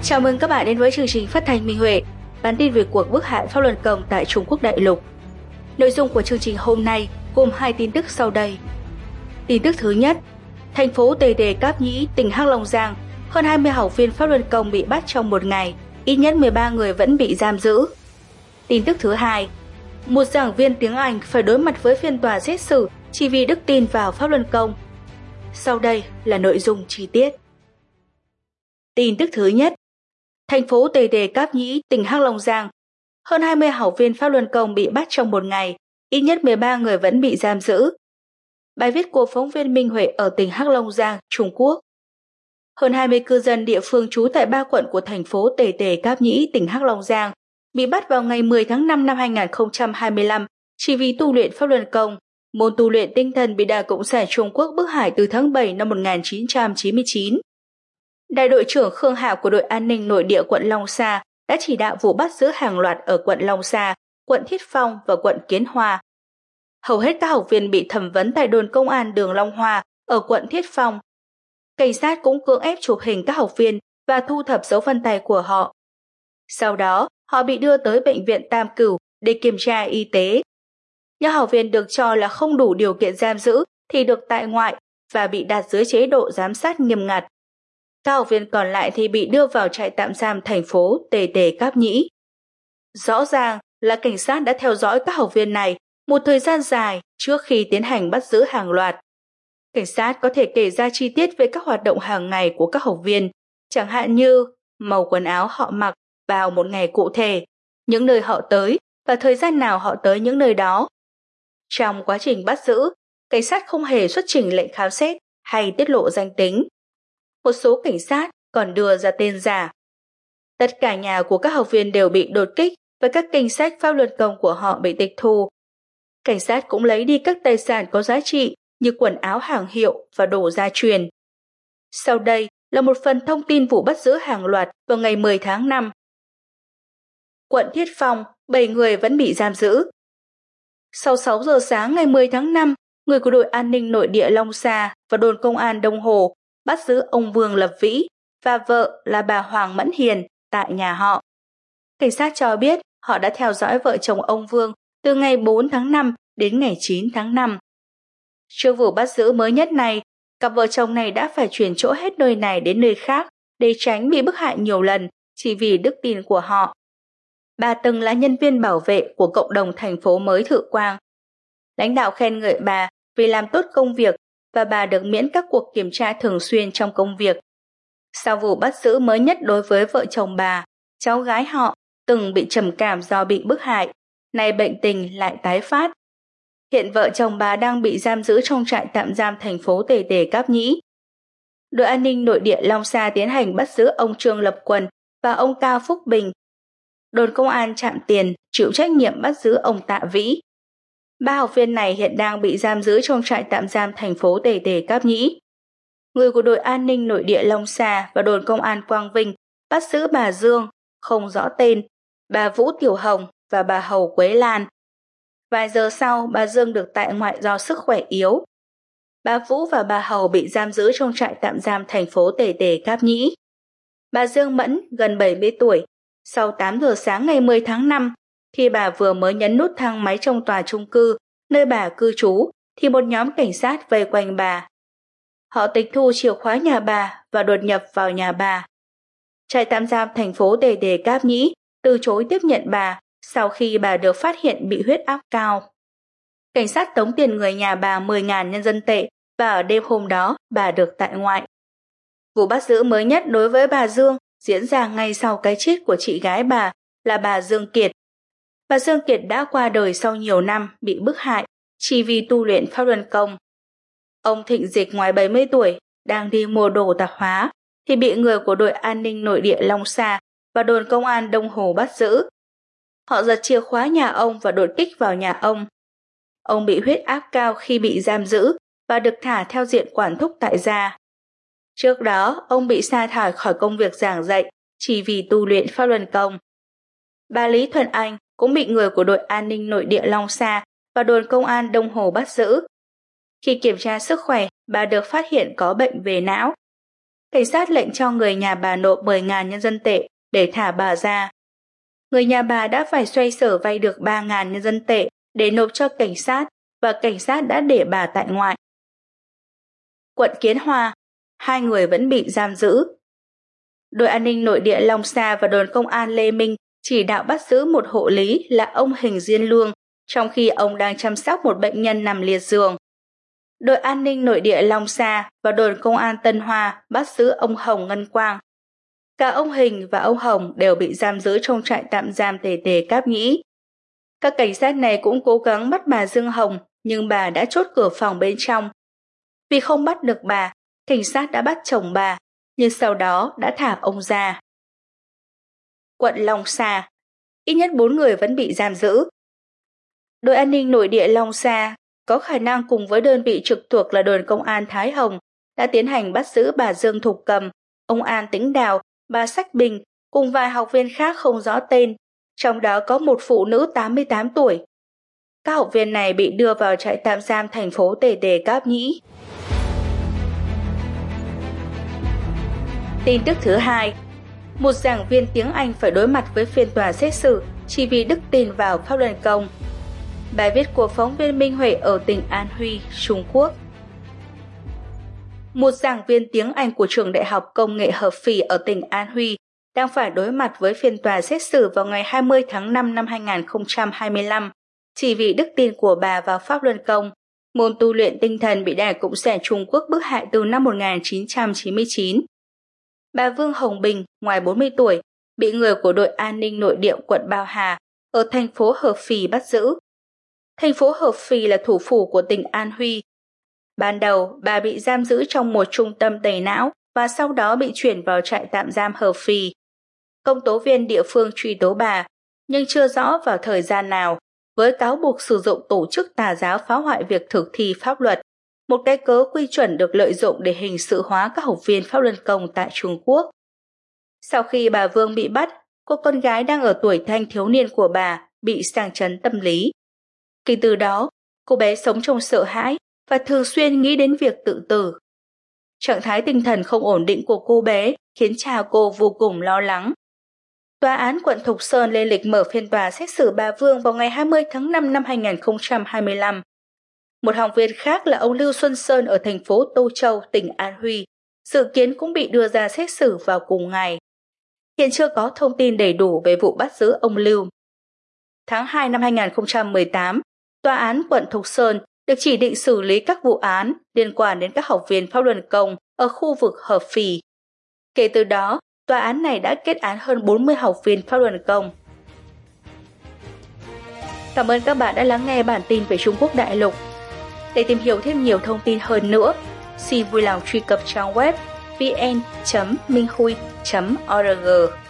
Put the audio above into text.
Chào mừng các bạn đến với chương trình phát thanh Minh Huệ, bản tin về cuộc bức hại pháp luân công tại Trung Quốc đại lục. Nội dung của chương trình hôm nay gồm 2 tin tức sau đây. Tin tức thứ nhất, thành phố Tề Đề Cáp Nhĩ, tỉnh Hắc Long Giang, hơn 20 học viên pháp luân công bị bắt trong một ngày, ít nhất 13 người vẫn bị giam giữ. Tin tức thứ hai, một giảng viên tiếng Anh phải đối mặt với phiên tòa xét xử chỉ vì đức tin vào pháp luân công. Sau đây là nội dung chi tiết. Tin tức thứ nhất, thành phố Tề Đề Cáp Nhĩ, tỉnh Hắc Long Giang, hơn 20 học viên pháp luân công bị bắt trong một ngày, ít nhất 13 người vẫn bị giam giữ. Bài viết của phóng viên Minh Huệ ở tỉnh Hắc Long Giang, Trung Quốc. Hơn 20 cư dân địa phương trú tại 3 quận của thành phố Tề Đề Cáp Nhĩ, tỉnh Hắc Long Giang bị bắt vào ngày 10 tháng 5 năm 2025 chỉ vì tu luyện pháp luân công, môn tu luyện tinh thần bị Đảng Cộng sản Trung Quốc bức hải từ tháng 7 năm 1999. Đại đội trưởng Khương Hạo của đội an ninh nội địa quận Long Sa đã chỉ đạo vụ bắt giữ hàng loạt ở quận Long Sa, quận Thiết Phong và quận Kiến Hòa. Hầu hết các học viên bị thẩm vấn tại đồn công an đường Long Hoa ở quận Thiết Phong. Cảnh sát cũng cưỡng ép chụp hình các học viên và thu thập dấu vân tay của họ. Sau đó, họ bị đưa tới bệnh viện Tam Cửu để kiểm tra y tế. Những học viên được cho là không đủ điều kiện giam giữ thì được tại ngoại và bị đặt dưới chế độ giám sát nghiêm ngặt. Các học viên còn lại thì bị đưa vào trại tạm giam thành phố Tề Đề Cáp Nhĩ. Rõ ràng là cảnh sát đã theo dõi các học viên này một thời gian dài trước khi tiến hành bắt giữ hàng loạt. Cảnh sát có thể kể ra chi tiết về các hoạt động hàng ngày của các học viên, chẳng hạn như màu quần áo họ mặc vào một ngày cụ thể, những nơi họ tới và thời gian nào họ tới những nơi đó. Trong quá trình bắt giữ, cảnh sát không hề xuất trình lệnh khám xét hay tiết lộ danh tính. Một số cảnh sát còn đưa ra tên giả. Tất cả nhà của các học viên đều bị đột kích và các kinh sách pháp luân công của họ bị tịch thu. Cảnh sát cũng lấy đi các tài sản có giá trị như quần áo hàng hiệu và đồ gia truyền. Sau đây là một phần thông tin vụ bắt giữ hàng loạt vào ngày 10 tháng 5. Quận Thiết Phong, 7 người vẫn bị giam giữ. Sau 6 giờ sáng ngày 10 tháng 5, người của đội an ninh nội địa Long Sa và đồn công an Đông Hồ bắt giữ ông Vương Lập Vĩ và vợ là bà Hoàng Mẫn Hiền tại nhà họ. Cảnh sát cho biết họ đã theo dõi vợ chồng ông Vương từ ngày 4 tháng 5 đến ngày 9 tháng 5. Trước vụ bắt giữ mới nhất này, cặp vợ chồng này đã phải chuyển chỗ hết nơi này đến nơi khác để tránh bị bức hại nhiều lần chỉ vì đức tin của họ. Bà từng là nhân viên bảo vệ của cộng đồng thành phố mới Thự Quang. Lãnh đạo khen ngợi bà vì làm tốt công việc và bà được miễn các cuộc kiểm tra thường xuyên trong công việc. Sau vụ bắt giữ mới nhất đối với vợ chồng bà, cháu gái họ từng bị trầm cảm do bị bức hại, nay bệnh tình lại tái phát. Hiện vợ chồng bà đang bị giam giữ trong trại tạm giam thành phố Tề Đề Cáp Nhĩ. Đội an ninh nội địa Long Sa tiến hành bắt giữ ông Trương Lập Quần và ông Cao Phúc Bình. Đồn công an Trạm Tiền chịu trách nhiệm bắt giữ ông Tạ Vĩ. 3 học viên này hiện đang bị giam giữ trong trại tạm giam thành phố Tề Đề Cáp Nhĩ. Người của đội an ninh nội địa Long Sa và đồn công an Quang Vinh bắt giữ bà Dương, không rõ tên, bà Vũ Tiểu Hồng và bà Hầu Quế Lan. Vài giờ sau, bà Dương được tại ngoại do sức khỏe yếu. Bà Vũ và bà Hầu bị giam giữ trong trại tạm giam thành phố Tề Đề Cáp Nhĩ. Bà Dương Mẫn, gần 70 tuổi, sau 8 giờ sáng ngày 10 tháng 5, khi bà vừa mới nhấn nút thang máy trong tòa chung cư nơi bà cư trú, thì một nhóm cảnh sát vây quanh bà. Họ tịch thu chìa khóa nhà bà và đột nhập vào nhà bà. Trại tạm giam thành phố Tề Đề Cáp Nhĩ từ chối tiếp nhận bà sau khi bà được phát hiện bị huyết áp cao. Cảnh sát tống tiền người nhà bà 10.000 nhân dân tệ và ở đêm hôm đó bà được tại ngoại. Vụ bắt giữ mới nhất đối với bà Dương diễn ra ngay sau cái chết của chị gái bà là bà Dương Kiệt. Bà Dương Kiệt đã qua đời sau nhiều năm bị bức hại chỉ vì tu luyện pháp luân công. Ông Thịnh Dịch ngoài 70 tuổi đang đi mua đồ tạp hóa thì bị người của đội an ninh nội địa Long Sa và đồn công an Đông Hồ bắt giữ. Họ giật chìa khóa nhà ông và đột kích vào nhà ông. Ông bị huyết áp cao khi bị giam giữ và được thả theo diện quản thúc tại gia. Trước đó, ông bị sa thải khỏi công việc giảng dạy chỉ vì tu luyện pháp luân công. Bà Lý Thuận Anh cũng bị người của đội an ninh nội địa Long Sa và đồn công an Đông Hồ bắt giữ. Khi kiểm tra sức khỏe, bà được phát hiện có bệnh về não. cảnh sát lệnh cho người nhà bà nộp 10.000 nhân dân tệ để thả bà ra. Người nhà bà đã phải xoay sở vay được 3.000 nhân dân tệ để nộp cho cảnh sát và cảnh sát đã để bà tại ngoại. Quận Kiến Hòa, 2 người vẫn bị giam giữ. Đội an ninh nội địa Long Sa và đồn công an Lê Minh chỉ đạo bắt giữ một hộ lý là ông Hình Diên Lương, trong khi ông đang chăm sóc một bệnh nhân nằm liệt giường. Đội an ninh nội địa Long Sa và đồn công an Tân Hoa bắt giữ ông Hồng Ngân Quang. Cả ông Hình và ông Hồng đều bị giam giữ trong trại tạm giam Tề Tề Cáp Nhĩ. Các cảnh sát này cũng cố gắng bắt bà Dương Hồng, nhưng bà đã chốt cửa phòng bên trong. Vì không bắt được bà, cảnh sát đã bắt chồng bà, nhưng sau đó đã thả ông ra. Quận Long Sa, ít nhất 4 người vẫn bị giam giữ. Đội an ninh nội địa Long Sa có khả năng cùng với đơn vị trực thuộc là đồn công an Thái Hồng đã tiến hành bắt giữ bà Dương Thục Cầm, ông An Tĩnh Đào, bà Sách Bình cùng vài học viên khác không rõ tên, trong đó có một phụ nữ 88 tuổi. Các học viên này bị đưa vào trại tạm giam thành phố Tề Tề Cáp Nhĩ. Tin tức thứ hai, một giảng viên tiếng Anh phải đối mặt với phiên tòa xét xử chỉ vì đức tin vào pháp luân công. Bài viết của phóng viên Minh Huệ ở tỉnh An Huy, Trung Quốc. Một giảng viên tiếng Anh của trường Đại học Công nghệ Hợp Phì ở tỉnh An Huy đang phải đối mặt với phiên tòa xét xử vào ngày 20 tháng 5 năm 2025 chỉ vì đức tin của bà vào pháp luân công, môn tu luyện tinh thần bị Đảng Cộng sản Trung Quốc bức hại từ năm 1999. Bà Vương Hồng Bình, ngoài 40 tuổi, bị người của đội an ninh nội địa quận Bao Hà ở thành phố Hợp Phì bắt giữ. Thành phố Hợp Phì là thủ phủ của tỉnh An Huy. Ban đầu, bà bị giam giữ trong một trung tâm tẩy não và sau đó bị chuyển vào trại tạm giam Hợp Phì. Công tố viên địa phương truy tố bà, nhưng chưa rõ vào thời gian nào, với cáo buộc sử dụng tổ chức tà giáo phá hoại việc thực thi pháp luật, một cái cớ quy chuẩn được lợi dụng để hình sự hóa các học viên pháp luân công tại Trung Quốc. Sau khi bà Vương bị bắt, cô con gái đang ở tuổi thanh thiếu niên của bà bị sang chấn tâm lý. Kể từ đó, cô bé sống trong sợ hãi và thường xuyên nghĩ đến việc tự tử. Trạng thái tinh thần không ổn định của cô bé khiến cha cô vô cùng lo lắng. Tòa án quận Thục Sơn lên lịch mở phiên tòa xét xử bà Vương vào ngày 20 tháng 5 năm 2025. Một học viên khác là ông Lưu Xuân Sơn ở thành phố Tô Châu, tỉnh An Huy, dự kiến cũng bị đưa ra xét xử vào cùng ngày. Hiện chưa có thông tin đầy đủ về vụ bắt giữ ông Lưu. Tháng 2 năm 2018, Tòa án quận Thục Sơn được chỉ định xử lý các vụ án liên quan đến các học viên pháp luân công ở khu vực Hợp Phì. Kể từ đó, tòa án này đã kết án hơn 40 học viên pháp luân công. Cảm ơn các bạn đã lắng nghe bản tin về Trung Quốc đại lục. Để tìm hiểu thêm nhiều thông tin hơn nữa, xin vui lòng truy cập trang web vn.minhui.org.